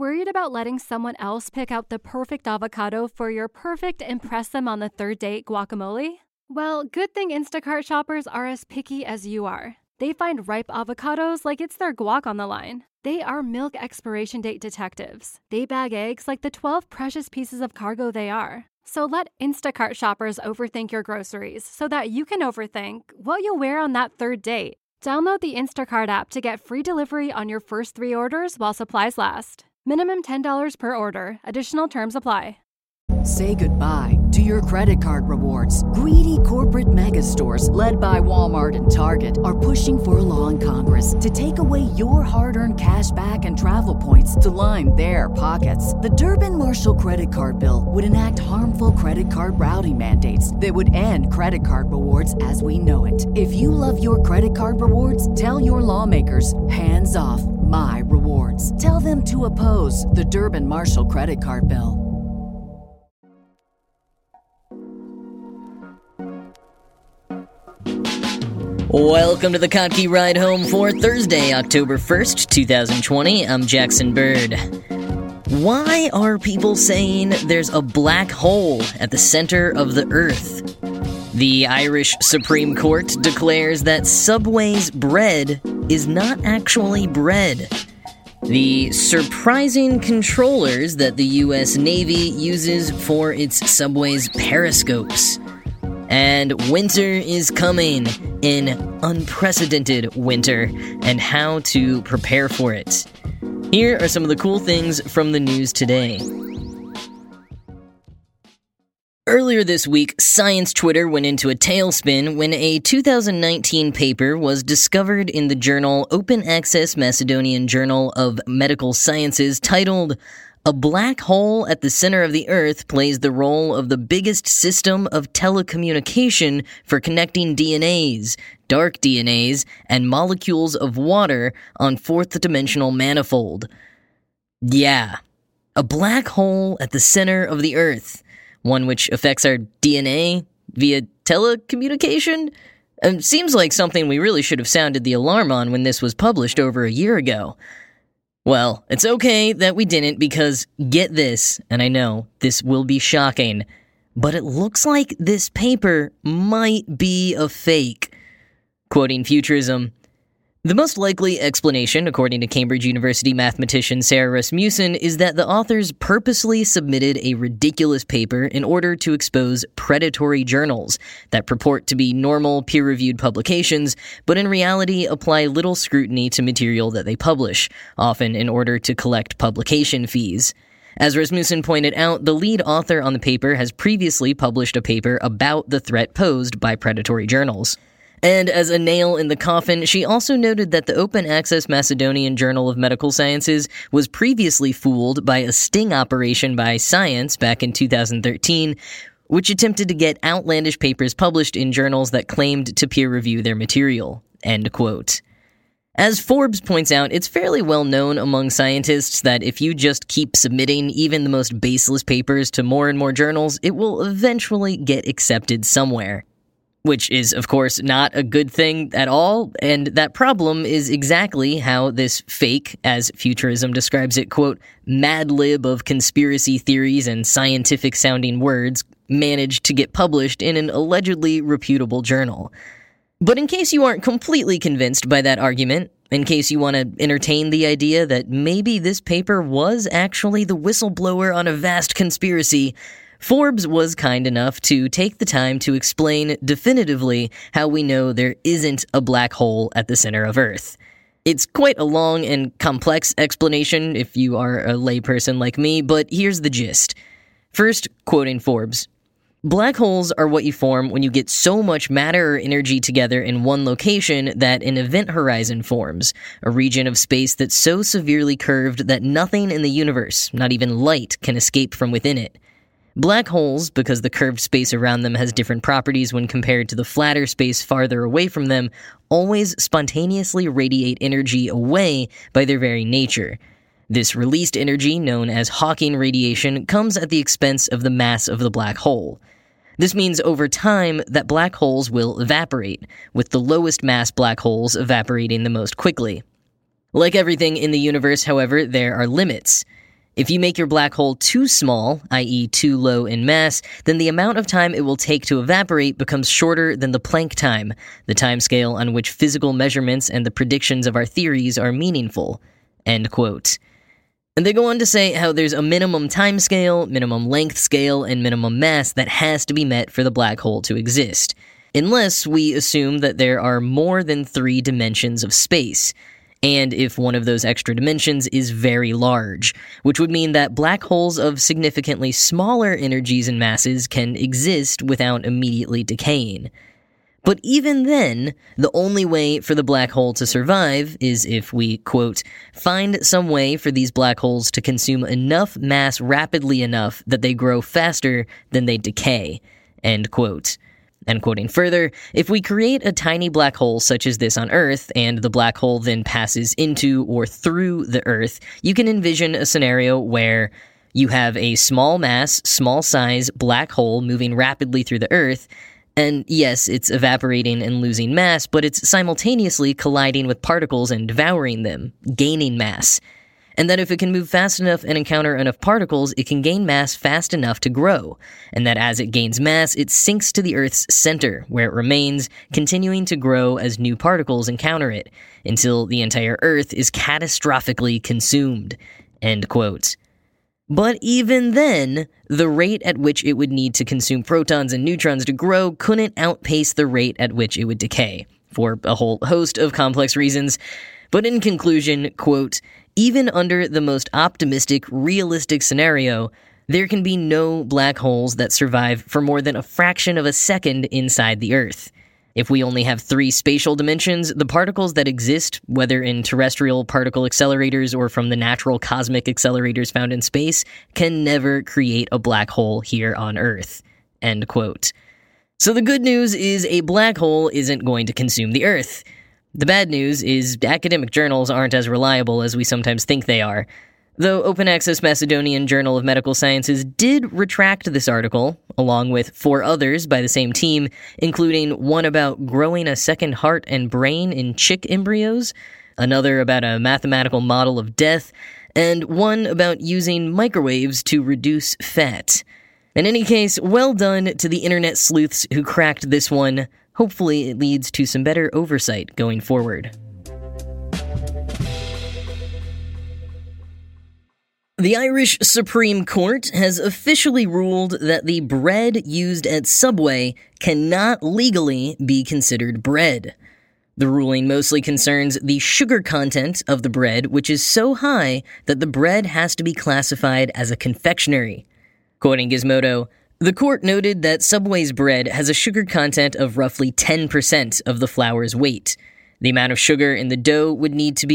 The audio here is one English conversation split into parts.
Worried about letting someone else pick out the perfect avocado for your perfect impress them on the third date guacamole? Well, good thing Instacart shoppers are as picky as you are. They find ripe avocados like it's their guac on the line. They are milk expiration date detectives. They bag eggs like the 12 precious pieces of cargo they are. So let Instacart shoppers overthink your groceries so that you can overthink what you'll wear on that third date. Download the Instacart app to get free delivery on your first 3 orders while supplies last. Minimum $10 per order. Additional terms apply. Say goodbye to your credit card rewards. Greedy corporate mega stores, led by Walmart and Target, are pushing for a law in Congress to take away your hard-earned cash back and travel points to line their pockets. The Durbin-Marshall credit card bill would enact harmful credit card routing mandates that would end credit card rewards as we know it. If you love your credit card rewards, tell your lawmakers, hands off my rewards. Tell them to oppose the Durbin-Marshall credit card bill. Welcome to the Kottke Ride Home for Thursday, October 1st, 2020. I'm Jackson Bird. Why are people saying there's a black hole at the center of the Earth? The Irish Supreme Court declares that Subway's bread is not actually bread. The surprising controllers that the U.S. Navy uses for its Subway's periscopes. And winter is coming, an unprecedented winter, and how to prepare for it. Here are some of the cool things from the news today. Earlier this week, science Twitter went into a tailspin when a 2019 paper was discovered in the journal Open Access Macedonian Journal of Medical Sciences titled, "A black hole at the center of the Earth plays the role of the biggest system of telecommunication for connecting DNAs, dark DNAs, and molecules of water on fourth-dimensional manifold." Yeah, a black hole at the center of the Earth, one which affects our DNA via telecommunication? Seems like something we really should have sounded the alarm on when this was published over a year ago. Well, it's okay that we didn't because, get this, and I know this will be shocking, but it looks like this paper might be a fake. Quoting Futurism, "The most likely explanation, according to Cambridge University mathematician Sarah Rasmussen, is that the authors purposely submitted a ridiculous paper in order to expose predatory journals that purport to be normal, peer-reviewed publications, but in reality apply little scrutiny to material that they publish, often in order to collect publication fees." As Rasmussen pointed out, the lead author on the paper has previously published a paper about the threat posed by predatory journals. And as a nail in the coffin, she also noted that the Open Access Macedonian Journal of Medical Sciences was previously fooled by a sting operation by Science back in 2013, which attempted to get outlandish papers published in journals that claimed to peer-review their material. End quote. As Forbes points out, it's fairly well known among scientists that if you just keep submitting even the most baseless papers to more and more journals, it will eventually get accepted somewhere. Which is, of course, not a good thing at all, and that problem is exactly how this fake, as Futurism describes it, quote, "mad lib of conspiracy theories and scientific-sounding words" managed to get published in an allegedly reputable journal. But in case you aren't completely convinced by that argument, in case you want to entertain the idea that maybe this paper was actually the whistleblower on a vast conspiracy, Forbes was kind enough to take the time to explain definitively how we know there isn't a black hole at the center of Earth. It's quite a long and complex explanation if you are a layperson like me, but here's the gist. First, quoting Forbes, "Black holes are what you form when you get so much matter or energy together in one location that an event horizon forms, a region of space that's so severely curved that nothing in the universe, not even light, can escape from within it. Black holes, because the curved space around them has different properties when compared to the flatter space farther away from them, always spontaneously radiate energy away by their very nature. This released energy, known as Hawking radiation, comes at the expense of the mass of the black hole. This means over time that black holes will evaporate, with the lowest mass black holes evaporating the most quickly. Like everything in the universe, however, there are limits. If you make your black hole too small, i.e. too low in mass, then the amount of time it will take to evaporate becomes shorter than the Planck time, the timescale on which physical measurements and the predictions of our theories are meaningful." End quote. And they go on to say how there's a minimum time scale, minimum length scale, and minimum mass that has to be met for the black hole to exist, unless we assume that there are more than 3 dimensions of space, and if one of those extra dimensions is very large, which would mean that black holes of significantly smaller energies and masses can exist without immediately decaying. But even then, the only way for the black hole to survive is if we, quote, "find some way for these black holes to consume enough mass rapidly enough that they grow faster than they decay," end quote. And quoting further, "If we create a tiny black hole such as this on Earth, and the black hole then passes into or through the Earth, you can envision a scenario where you have a small mass, small size black hole moving rapidly through the Earth, and yes, it's evaporating and losing mass, but it's simultaneously colliding with particles and devouring them, gaining mass. And that if it can move fast enough and encounter enough particles, it can gain mass fast enough to grow, and that as it gains mass, it sinks to the Earth's center, where it remains, continuing to grow as new particles encounter it, until the entire Earth is catastrophically consumed," end quote. But even then, the rate at which it would need to consume protons and neutrons to grow couldn't outpace the rate at which it would decay, for a whole host of complex reasons. But in conclusion, quote, "even under the most optimistic, realistic scenario, there can be no black holes that survive for more than a fraction of a second inside the Earth. If we only have 3 spatial dimensions, the particles that exist, whether in terrestrial particle accelerators or from the natural cosmic accelerators found in space, can never create a black hole here on Earth," end quote. So the good news is a black hole isn't going to consume the Earth. The bad news is academic journals aren't as reliable as we sometimes think they are. Though Open Access Macedonian Journal of Medical Sciences did retract this article, along with 4 others by the same team, including one about growing a second heart and brain in chick embryos, another about a mathematical model of death, and one about using microwaves to reduce fat. In any case, well done to the internet sleuths who cracked this one. Hopefully it leads to some better oversight going forward. The Irish Supreme Court has officially ruled that the bread used at Subway cannot legally be considered bread. The ruling mostly concerns the sugar content of the bread, which is so high that the bread has to be classified as a confectionery. Quoting Gizmodo, "The court noted that Subway's bread has a sugar content of roughly 10% of the flour's weight. The amount of sugar in the dough would need to be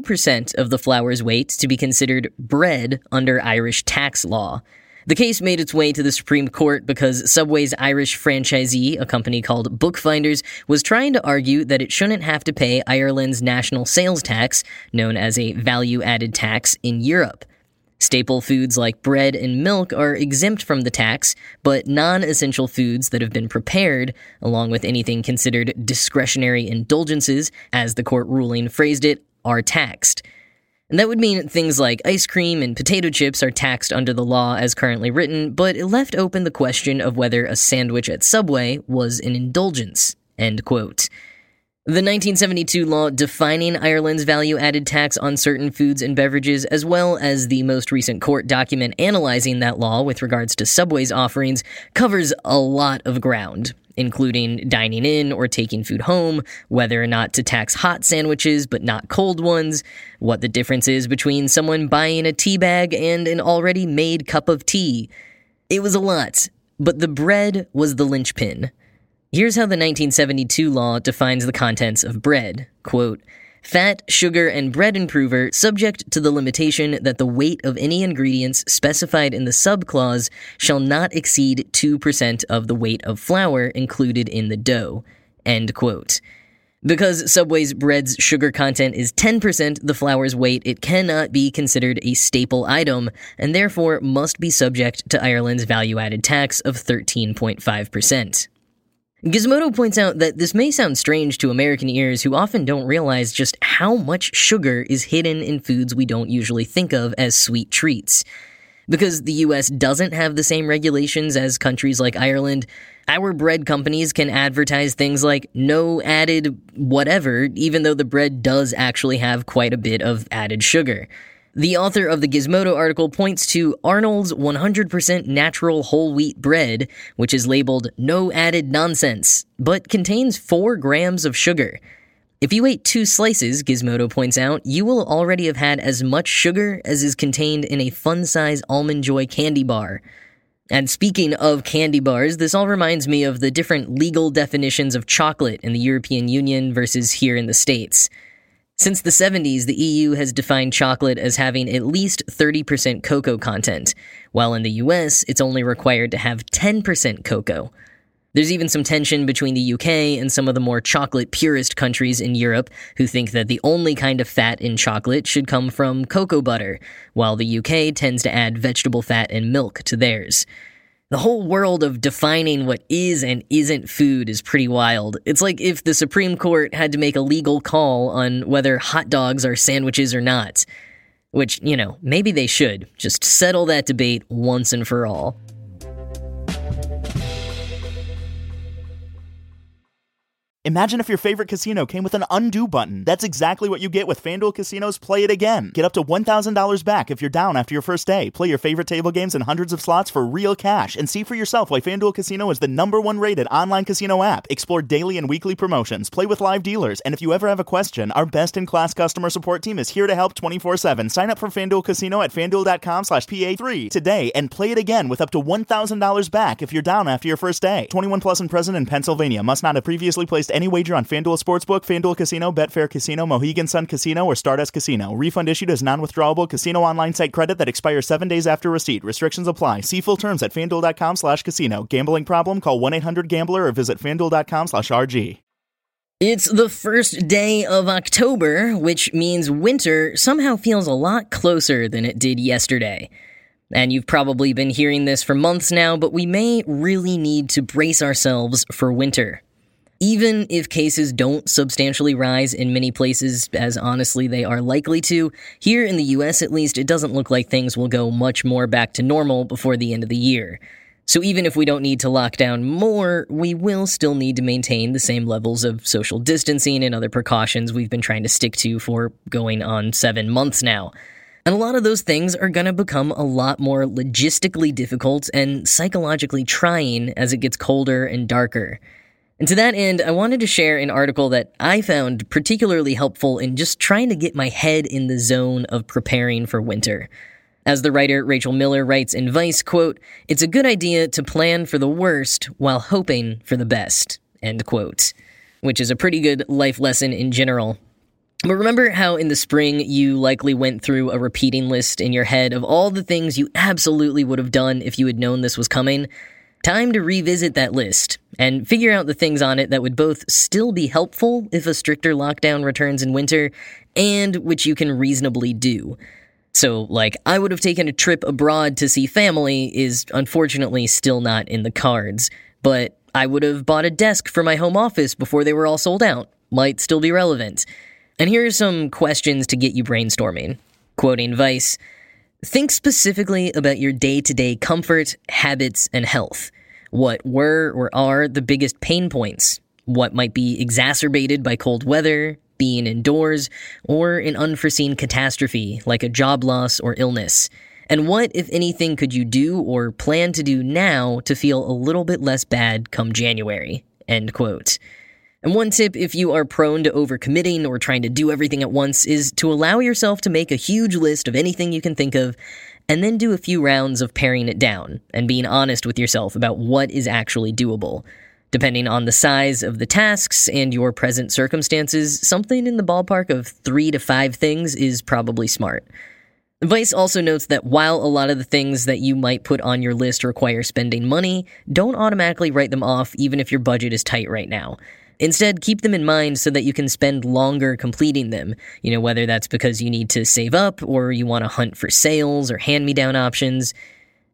2% of the flour's weight to be considered bread under Irish tax law. The case made its way to the Supreme Court because Subway's Irish franchisee, a company called Bookfinders, was trying to argue that it shouldn't have to pay Ireland's national sales tax, known as a value-added tax, in Europe. Staple foods like bread and milk are exempt from the tax, but non-essential foods that have been prepared, along with anything considered discretionary indulgences, as the court ruling phrased it, are taxed. And that would mean things like ice cream and potato chips are taxed under the law as currently written, but it left open the question of whether a sandwich at Subway was an indulgence." End quote. The 1972 law defining Ireland's value-added tax on certain foods and beverages, as well as the most recent court document analyzing that law with regards to Subway's offerings, covers a lot of ground, including dining in or taking food home, whether or not to tax hot sandwiches but not cold ones, what the difference is between someone buying a tea bag and an already made cup of tea. It was a lot, but the bread was the linchpin. Here's how the 1972 law defines the contents of bread. Quote, "Fat, sugar, and bread improver subject to the limitation that the weight of any ingredients specified in the subclause shall not exceed 2% of the weight of flour included in the dough." End quote. Because Subway's bread's sugar content is 10% the flour's weight, it cannot be considered a staple item, and therefore must be subject to Ireland's value-added tax of 13.5%. Gizmodo points out that this may sound strange to American ears who often don't realize just how much sugar is hidden in foods we don't usually think of as sweet treats. Because the US doesn't have the same regulations as countries like Ireland, our bread companies can advertise things like no added whatever, even though the bread does actually have quite a bit of added sugar. The author of the Gizmodo article points to Arnold's 100% natural whole wheat bread, which is labeled no added nonsense, but contains 4 grams of sugar. If you ate 2 slices, Gizmodo points out, you will already have had as much sugar as is contained in a fun-size Almond Joy candy bar. And speaking of candy bars, this all reminds me of the different legal definitions of chocolate in the European Union versus here in the States. Since the 70s, the EU has defined chocolate as having at least 30% cocoa content, while in the US, it's only required to have 10% cocoa. There's even some tension between the UK and some of the more chocolate purist countries in Europe who think that the only kind of fat in chocolate should come from cocoa butter, while the UK tends to add vegetable fat and milk to theirs. The whole world of defining what is and isn't food is pretty wild. It's like if the Supreme Court had to make a legal call on whether hot dogs are sandwiches or not. Which, maybe they should. Just settle that debate once and for all. Imagine if your favorite casino came with an undo button. That's exactly what you get with FanDuel Casino's Play It Again. Get up to $1,000 back if you're down after your first day. Play your favorite table games and hundreds of slots for real cash. And see for yourself why FanDuel Casino is the #1 rated online casino app. Explore daily and weekly promotions. Play with live dealers. And if you ever have a question, our best-in-class customer support team is here to help 24/7. Sign up for FanDuel Casino at FanDuel.com/PA3 today and play it again with up to $1,000 back if you're down after your first day. 21 plus and present in Pennsylvania. Must not have previously placed any wager on FanDuel Sportsbook, FanDuel Casino, Betfair Casino, Mohegan Sun Casino, or Stardust Casino. Refund issued as non-withdrawable casino online site credit that expires 7 days after receipt. Restrictions apply. See full terms at FanDuel.com/casino. Gambling problem? Call 1-800-GAMBLER or visit FanDuel.com/RG. It's the first day of October, which means winter somehow feels a lot closer than it did yesterday. And you've probably been hearing this for months now, but we may really need to brace ourselves for winter. Even if cases don't substantially rise in many places, as honestly they are likely to, here in the US at least, it doesn't look like things will go much more back to normal before the end of the year. So even if we don't need to lock down more, we will still need to maintain the same levels of social distancing and other precautions we've been trying to stick to for going on 7 months now. And a lot of those things are going to become a lot more logistically difficult and psychologically trying as it gets colder and darker. And to that end, I wanted to share an article that I found particularly helpful in just trying to get my head in the zone of preparing for winter. As the writer Rachel Miller writes in Vice, quote, "It's a good idea to plan for the worst while hoping for the best," end quote. Which is a pretty good life lesson in general. But remember how in the spring you likely went through a repeating list in your head of all the things you absolutely would have done if you had known this was coming? Time to revisit that list and figure out the things on it that would both still be helpful if a stricter lockdown returns in winter and which you can reasonably do. So, I would have taken a trip abroad to see family is unfortunately still not in the cards, but I would have bought a desk for my home office before they were all sold out. Might still be relevant. And here are some questions to get you brainstorming. Quoting Vice, "Think specifically about your day-to-day comfort, habits, and health. What were or are the biggest pain points? What might be exacerbated by cold weather, being indoors, or an unforeseen catastrophe like a job loss or illness? And what, if anything, could you do or plan to do now to feel a little bit less bad come January?" End quote. And one tip if you are prone to overcommitting or trying to do everything at once is to allow yourself to make a huge list of anything you can think of and then do a few rounds of paring it down and being honest with yourself about what is actually doable. Depending on the size of the tasks and your present circumstances, something in the ballpark of 3 to 5 things is probably smart. Vice also notes that while a lot of the things that you might put on your list require spending money, don't automatically write them off even if your budget is tight right now. Instead, keep them in mind so that you can spend longer completing them, whether that's because you need to save up or you want to hunt for sales or hand-me-down options.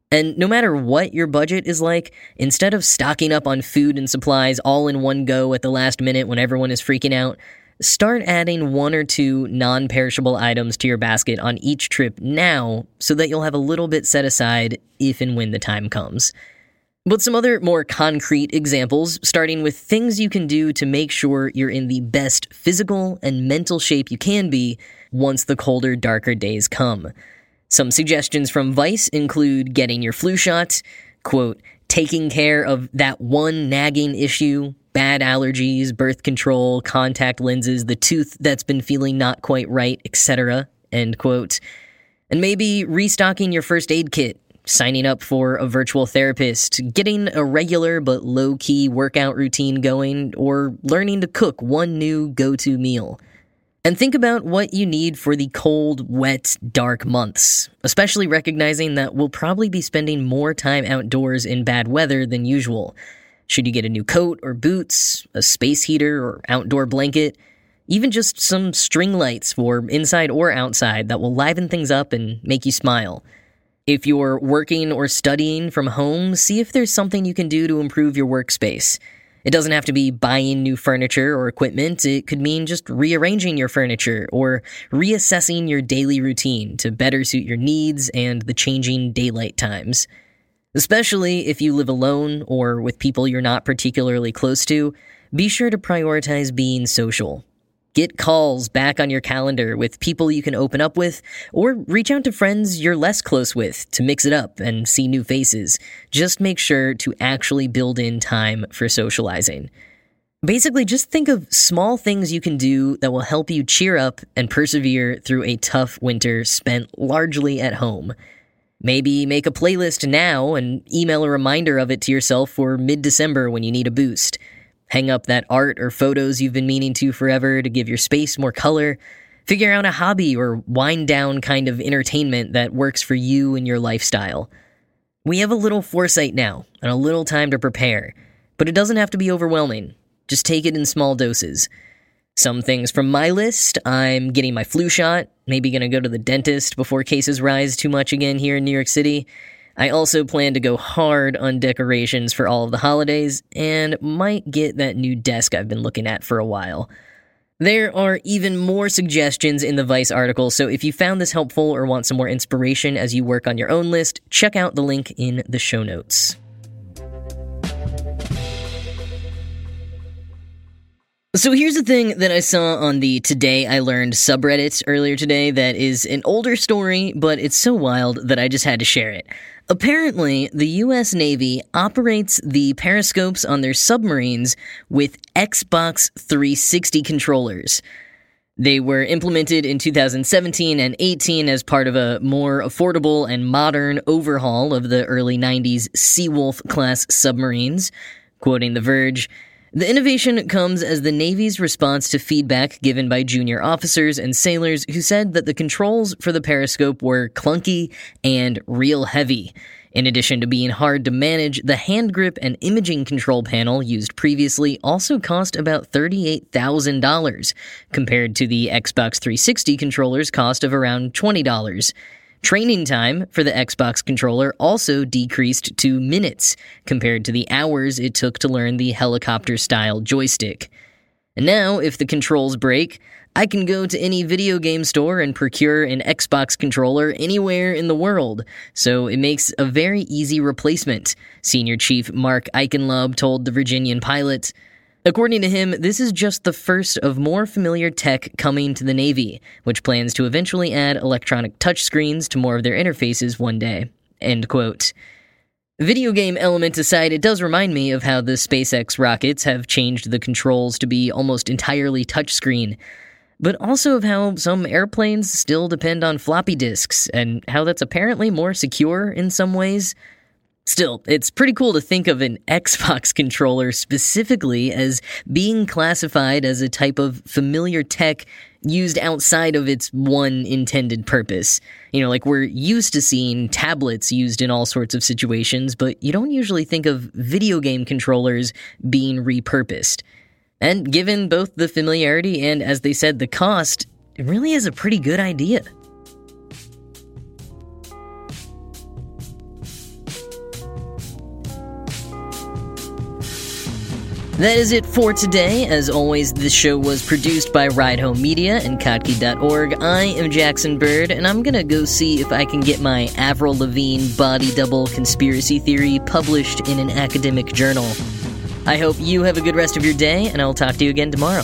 And no matter what your budget is like, instead of stocking up on food and supplies all in one go at the last minute when everyone is freaking out, start adding 1 or 2 non-perishable items to your basket on each trip now so that you'll have a little bit set aside if and when the time comes. But some other more concrete examples, starting with things you can do to make sure you're in the best physical and mental shape you can be once the colder, darker days come. Some suggestions from Vice include getting your flu shot, quote, taking care of that one nagging issue, bad allergies, birth control, contact lenses, the tooth that's been feeling not quite right, etc., end quote. And maybe restocking your first aid kit, signing up for a virtual therapist, getting a regular but low-key workout routine going, or learning to cook one new go-to meal. And think about what you need for the cold, wet, dark months, especially recognizing that we'll probably be spending more time outdoors in bad weather than usual. Should you get a new coat or boots, a space heater or outdoor blanket, even just some string lights for inside or outside that will liven things up and make you smile. If you're working or studying from home, see if there's something you can do to improve your workspace. It doesn't have to be buying new furniture or equipment. It could mean just rearranging your furniture or reassessing your daily routine to better suit your needs and the changing daylight times. Especially if you live alone or with people you're not particularly close to, be sure to prioritize being social. Get calls back on your calendar with people you can open up with, or reach out to friends you're less close with to mix it up and see new faces. Just make sure to actually build in time for socializing. Basically, just think of small things you can do that will help you cheer up and persevere through a tough winter spent largely at home. Maybe make a playlist now and email a reminder of it to yourself for mid-December when you need a boost. Hang up that art or photos you've been meaning to forever to give your space more color. Figure out a hobby or wind-down kind of entertainment that works for you and your lifestyle. We have a little foresight now and a little time to prepare, but it doesn't have to be overwhelming. Just take it in small doses. Some things from my list: I'm getting my flu shot, maybe going to go to the dentist before cases rise too much again here in New York City. I also plan to go hard on decorations for all of the holidays, and might get that new desk I've been looking at for a while. There are even more suggestions in the Vice article, so if you found this helpful or want some more inspiration as you work on your own list, check out the link in the show notes. So here's the thing that I saw on the Today I Learned subreddit earlier today that is an older story, but it's so wild that I just had to share it. Apparently, the U.S. Navy operates the periscopes on their submarines with Xbox 360 controllers. They were implemented in 2017 and 18 as part of a more affordable and modern overhaul of the early 90s Seawolf-class submarines. Quoting The Verge, "The innovation comes as the Navy's response to feedback given by junior officers and sailors who said that the controls for the periscope were clunky and real heavy. In addition to being hard to manage, the hand grip and imaging control panel used previously also cost about $38,000, compared to the Xbox 360 controller's cost of around $20. Training time for the Xbox controller also decreased to minutes compared to the hours it took to learn the helicopter-style joystick. And now, if the controls break, I can go to any video game store and procure an Xbox controller anywhere in the world, so it makes a very easy replacement," Senior Chief Mark Eichenlaub told the Virginian Pilot. According to him, this is just the first of more familiar tech coming to the Navy, which plans to eventually add electronic touchscreens to more of their interfaces one day. End quote. Video game element aside, it does remind me of how the SpaceX rockets have changed the controls to be almost entirely touchscreen, but also of how some airplanes still depend on floppy disks, and how that's apparently more secure in some ways. Still, it's pretty cool to think of an Xbox controller specifically as being classified as a type of familiar tech used outside of its one intended purpose. You know, like we're used to seeing tablets used in all sorts of situations, but you don't usually think of video game controllers being repurposed. And given both the familiarity and, as they said, the cost, it really is a pretty good idea. That is it for today. As always, this show was produced by Ride Home Media and Kottke.org. I am Jackson Bird, and I'm gonna go see if I can get my Avril Lavigne body double conspiracy theory published in an academic journal. I hope you have a good rest of your day, and I'll talk to you again tomorrow.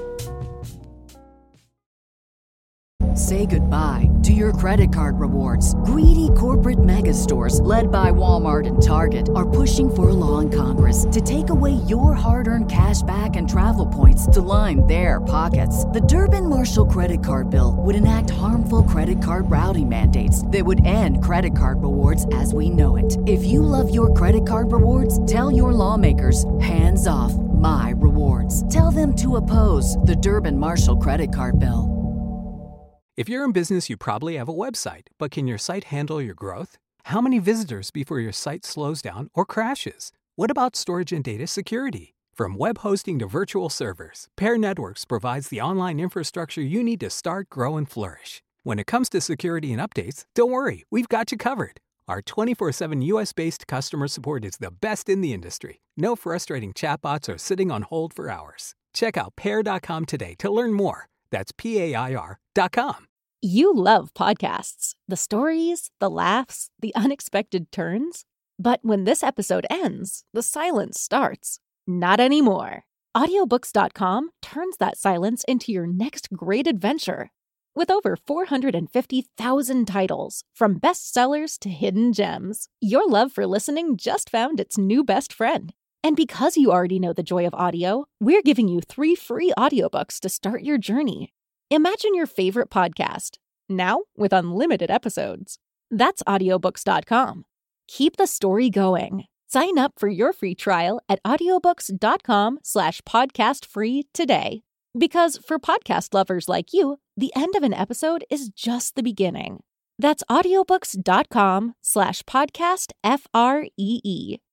Say goodbye to your credit card rewards. Greedy corporate mega stores, led by Walmart and Target, are pushing for a law in Congress to take away your hard-earned cash back and travel points to line their pockets. The Durbin-Marshall credit card bill would enact harmful credit card routing mandates that would end credit card rewards as we know it. If you love your credit card rewards, tell your lawmakers, hands off my rewards. Tell them to oppose the Durbin-Marshall credit card bill. If you're in business, you probably have a website, but can your site handle your growth? How many visitors before your site slows down or crashes? What about storage and data security? From web hosting to virtual servers, Pair Networks provides the online infrastructure you need to start, grow, and flourish. When it comes to security and updates, don't worry, we've got you covered. Our 24/7 US-based customer support is the best in the industry. No frustrating chatbots or sitting on hold for hours. Check out Pair.com today to learn more. That's PAIR.com. You love podcasts, the stories, the laughs, the unexpected turns. But when this episode ends, the silence starts. Not anymore. Audiobooks.com turns that silence into your next great adventure. With over 450,000 titles, from bestsellers to hidden gems, your love for listening just found its new best friend. And because you already know the joy of audio, we're giving you 3 free audiobooks to start your journey. Imagine your favorite podcast, now with unlimited episodes. That's audiobooks.com. Keep the story going. Sign up for your free trial at audiobooks.com/podcastfree today. Because for podcast lovers like you, the end of an episode is just the beginning. That's audiobooks.com/podcastfree.